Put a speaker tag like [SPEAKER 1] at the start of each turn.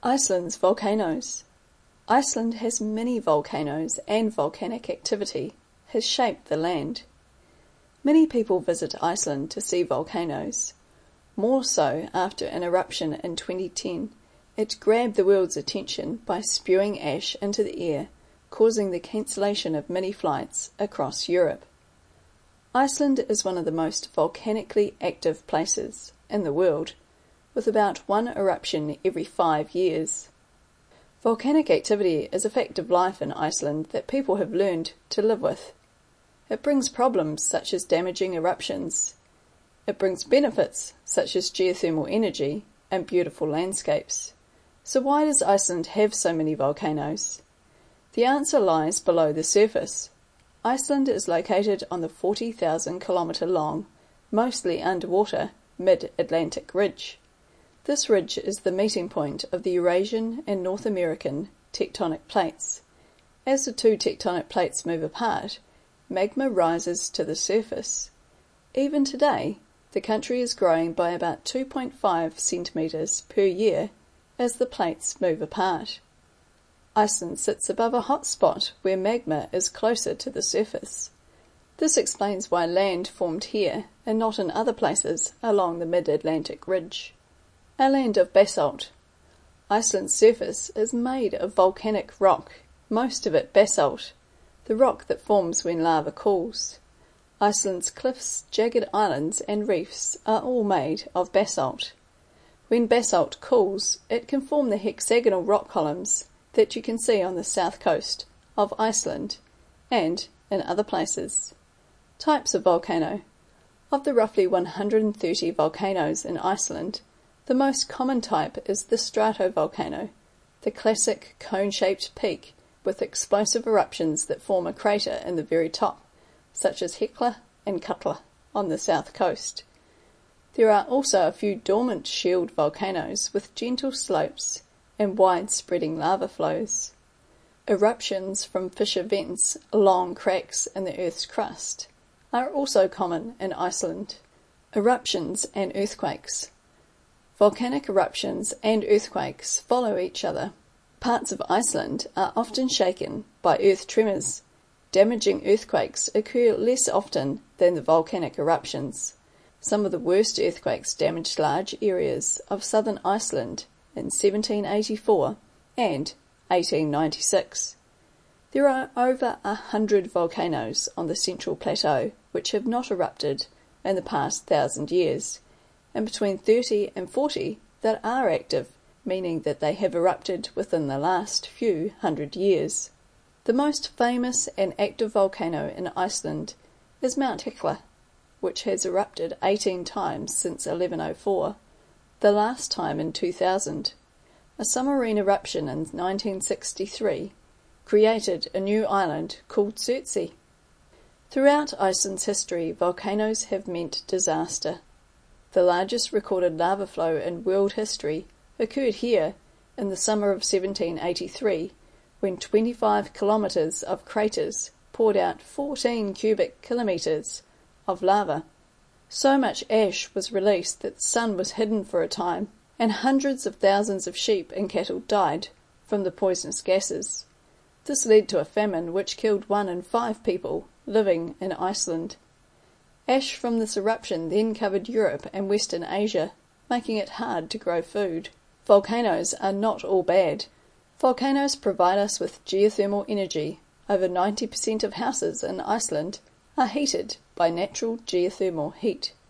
[SPEAKER 1] Iceland's volcanoes. Iceland has many volcanoes, and volcanic activity has shaped the land. Many people visit Iceland to see volcanoes. More so after an eruption in 2010. It grabbed the world's attention by spewing ash into the air, causing the cancellation of many flights across Europe. Iceland is one of the most volcanically active places in the world, with about one eruption every 5 years. Volcanic activity is a fact of life in Iceland that people have learned to live with. It brings problems such as damaging eruptions. It brings benefits such as geothermal energy and beautiful landscapes. So why does Iceland have so many volcanoes? The answer lies below the surface. Iceland is located on the 40,000-kilometre long, mostly underwater, mid-Atlantic ridge. This ridge is the meeting point of the Eurasian and North American tectonic plates. As the two tectonic plates move apart, magma rises to the surface. Even today, the country is growing by about 2.5 centimetres per year as the plates move apart. Iceland sits above a hot spot where magma is closer to the surface. This explains why land formed here and not in other places along the mid-Atlantic ridge. A land of basalt. Iceland's surface is made of volcanic rock, most of it basalt, the rock that forms when lava cools. Iceland's cliffs, jagged islands and reefs are all made of basalt. When basalt cools, it can form the hexagonal rock columns that you can see on the south coast of Iceland and in other places. Types of volcano. Of the roughly 130 volcanoes in Iceland, the most common type is the stratovolcano, the classic cone-shaped peak with explosive eruptions that form a crater in the very top, such as Hekla and Katla on the south coast. There are also a few dormant shield volcanoes with gentle slopes and wide-spreading lava flows. Eruptions from fissure vents, long cracks in the Earth's crust, are also common in Iceland. Eruptions and earthquakes. Volcanic eruptions and earthquakes follow each other. Parts of Iceland are often shaken by earth tremors. Damaging earthquakes occur less often than the volcanic eruptions. Some of the worst earthquakes damaged large areas of southern Iceland in 1784 and 1896. There are over 100 volcanoes on the Central Plateau which have not erupted in the past 1,000 years, and between 30 and 40 that are active, meaning that they have erupted within the last few hundred years. The most famous and active volcano in Iceland is Mount Hekla, which has erupted 18 times since 1104, the last time in 2000. A submarine eruption in 1963 created a new island called Surtsey. Throughout Iceland's history, volcanoes have meant disaster. The largest recorded lava flow in world history occurred here in the summer of 1783, when 25 kilometres of craters poured out 14 cubic kilometres of lava. So much ash was released that the sun was hidden for a time, and hundreds of thousands of sheep and cattle died from the poisonous gases. This led to a famine which killed 1 in 5 people living in Iceland. Ash from this eruption then covered Europe and Western Asia, making it hard to grow food. Volcanoes are not all bad. Volcanoes provide us with geothermal energy. Over 90% of houses in Iceland are heated by natural geothermal heat.